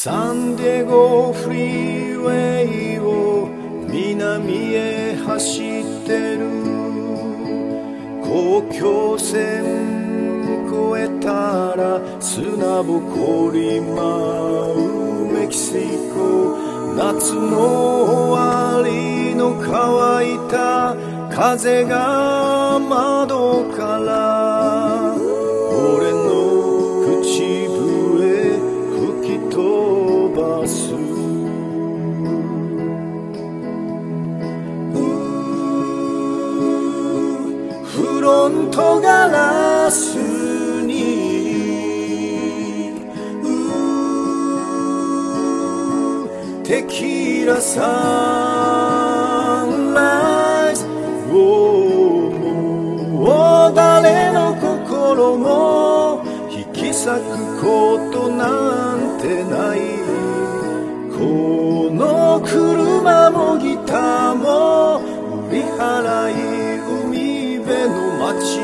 サンディエゴフリーウェイを南へ走ってる。公共線越えたら砂ぼこり舞うメキシコ。夏の終わりの乾いた風が窓から俺の口笛吹き飛ばす。フロントガラスにテキーラサンライズ。もう誰の心も引き裂くことなんてない。この車もギターも売り払い海辺の街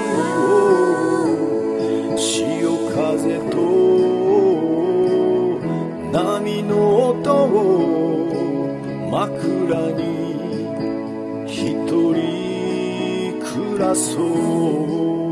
を潮風と波の音を枕に一人暮らそう。